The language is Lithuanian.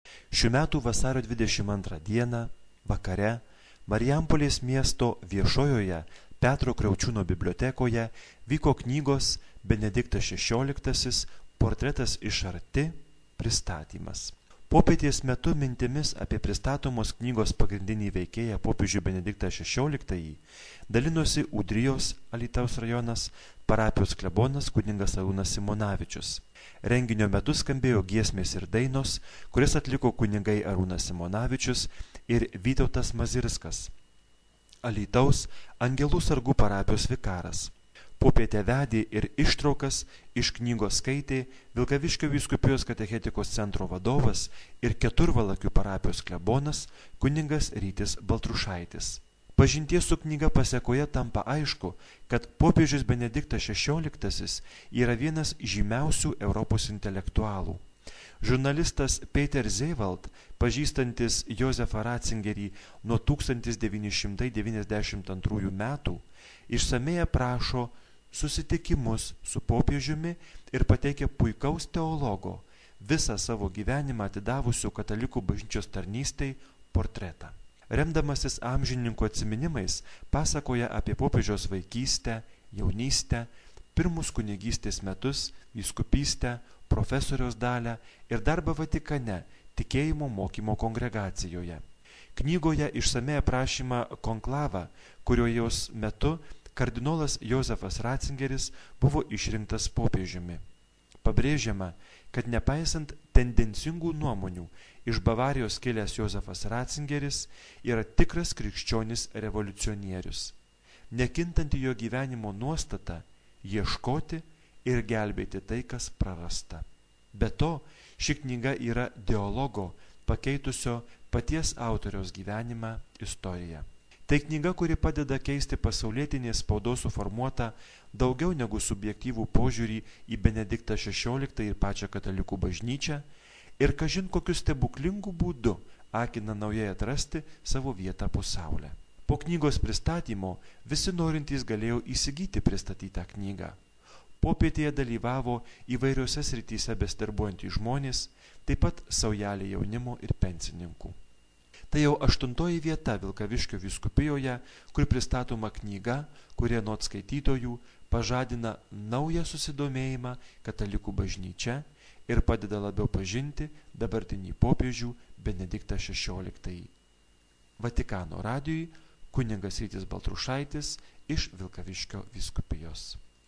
Šių metų vasario 22 dieną vakare Marijampolės miesto viešojoje Petro Kriaučiūno bibliotekoje vyko knygos Benediktas XVI portretas iš arti pristatymas. Popietės metu mintimis apie pristatomos knygos pagrindinį veikėją popiežių Benediktą XVI dalinosi Ūdrijos Alytaus rajonas parapijos klebonas kunigas Arūnas Simonavičius. Renginio metu skambėjo giesmės ir dainos, kurias atliko kunigai Arūnas Simonavičius ir Vytautas Mazirskas, Alytaus Angelų sargų parapijos vikaras. Popietę vedė ir ištraukas iš knygos skaitė Vilkaviškio vyskupijos katechetikos centro vadovas ir Keturvalakių parapijos klebonas kunigas Rytis Baltrušaitis. Pažinties su knyga pasekoje tampa aišku, kad popiežius Benediktas XVI yra vienas žymiausių Europos intelektualų. Žurnalistas Peter Zewald, pažįstantis Josefą Ratzingerį nuo 1992 metų, išsamei aprašo susitikimus su popiežiumi ir pateikia puikaus teologo, visą savo gyvenimą atidavusio katalikų bažnyčios tarnystei portretą. Remdamasis amžininkų atsiminimais, pasakoja apie popiežiaus vaikystę, jaunystę, pirmus kunigystės metus, vyskupystę, profesoriaus dalią ir darbą Vatikane, tikėjimo mokymo kongregacijoje. Knygoje išsamei aprašyma konklavą, kurio jos metu kardinolas Josefas Ratzingeris buvo išrinktas popiežiumi. Pabrėžiama, kad nepaisant tendencingų nuomonių, iš Bavarijos kilęs Josefas Ratzingeris yra tikras krikščionis revoliucionierius. Nekintanti jo gyvenimo nuostata ieškoti ir gelbėti tai, kas prarasta. Be to, ši knyga yra dialogo, pakeitusio paties autoriaus gyvenimą, istoriją. Tai knyga, kuri padeda keisti pasaulietinės spaudos suformuotą daugiau negu subjektyvų požiūrį į Benediktą XVI ir pačią katalikų bažnyčią ir kažin kokiu stebuklingu būdu akina naujai atrasti savo vietą po saule. Po knygos pristatymo visi norintys galėjo įsigyti pristatytą knygą. Popietėje dalyvavo įvairiose srityse besidarbuojantys žmonės, taip pat saujelė jaunimo ir pensininkų. Tai jau 8. vieta Vilkaviškio vyskupijoje, kur pristatoma knyga, kuri anot skaitytojų pažadina naują susidomėjimą katalikų bažnyčia ir padeda labiau pažinti dabartinį popiežių Benediktą XVI. Vatikano radijui kunigas Rytis Baltrušaitis iš Vilkaviškio vyskupijos.